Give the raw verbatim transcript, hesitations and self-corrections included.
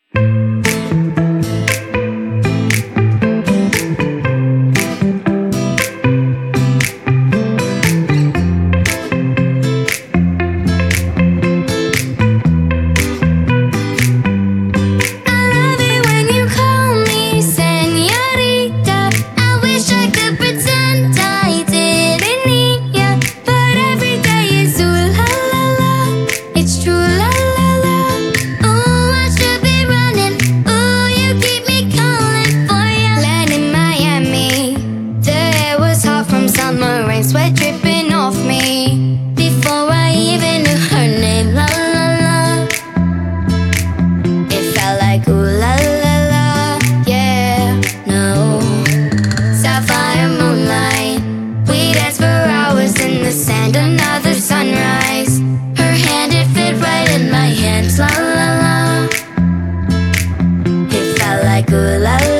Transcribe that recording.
Sweat dripping off me before I even knew her name. La la la. It felt like ooh la la la. Yeah, no. Sapphire moonlight, we danced for hours in the sand. Another sunrise. Her hand, it fit right in my hands. La la la. It felt like ooh la la.